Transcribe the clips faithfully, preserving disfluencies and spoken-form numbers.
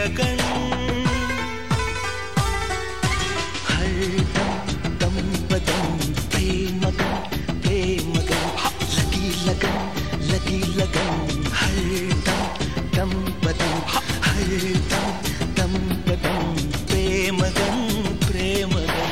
अगन हर दम दम बदम प्रेमगन प्रेमगन लगी लगन लगी लगन हर दम दम बदम हर दम दम बदम प्रेमगन प्रेमगन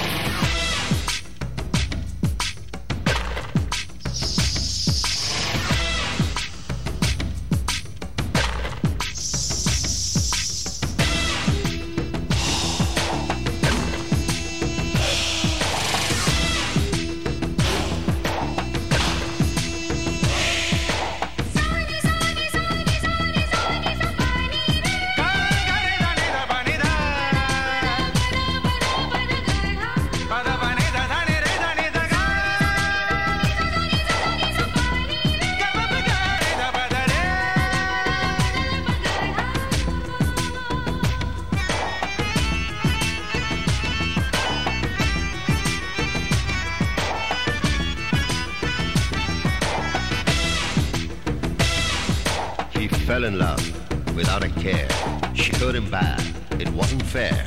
Fell in love without a care. She hurt him bad. It wasn't fair.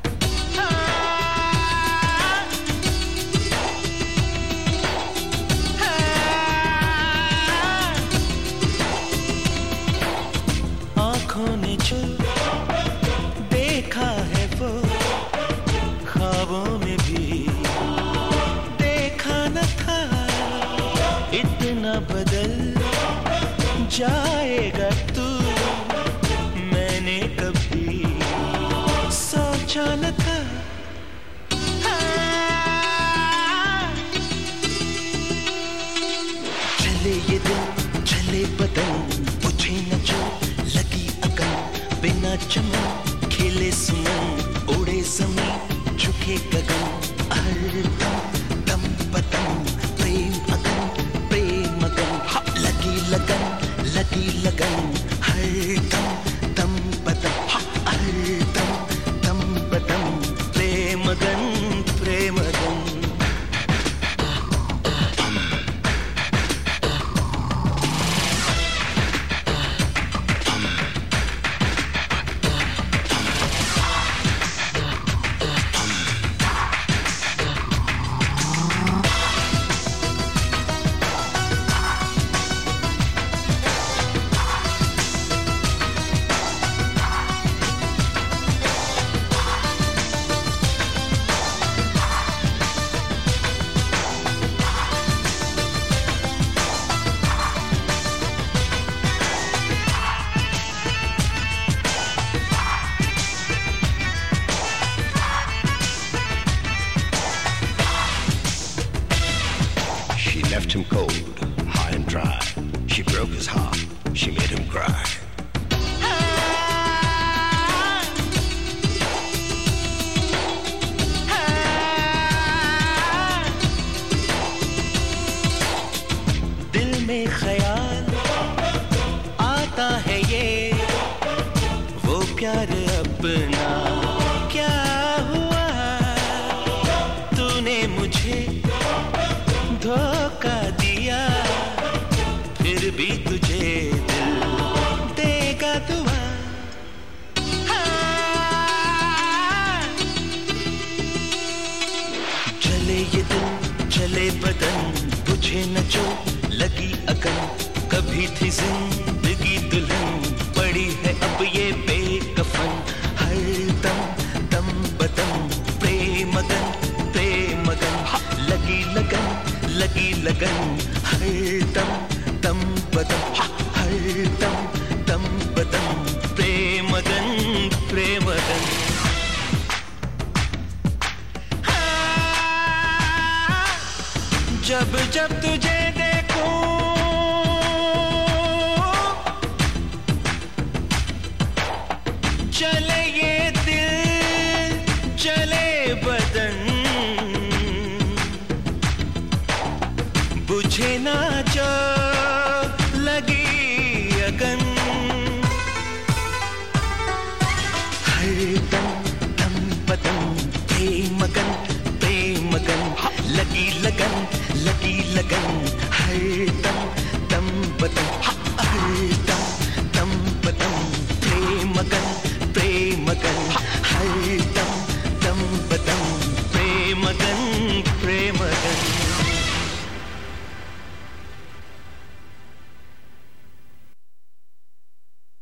आँखों ने जो देखा है वो ख्वाबों में भी देखा न था इतना बदल जाएगा तू मैंने कभी सोचा न था चले ये दिल चले बदन बुझे न जो लगी अकल बिना चमन खेले सुमन उड़े ज़मीं झुके गगन हर दम दम बदन प्रेम अगन प्रेम अगन लगी लगन लगी लगन हर दम दम बदम हर दम दम बदम प्रेमगन प्रेमगन Left him cold, high and dry. She broke his heart. She made him cry. दिल में ख्याल आता है ये वो प्यार अपना क्या हुआ तूने मुझे धोखा दिया फिर भी तुझे दिल देगा दुआ चले ये दिल चले बदन बुझे न जो लगी अगन कभी थी जिंदगी दुल्हन पड़ी है अब ये बेकफन हर दम दम बदन प्रेमगन प्रेमगन लगी लगन लगी लगन हर दम दम बदम हर दम दम बदम प्रेमगन प्रेमगन जब जब तुझे देखूं चले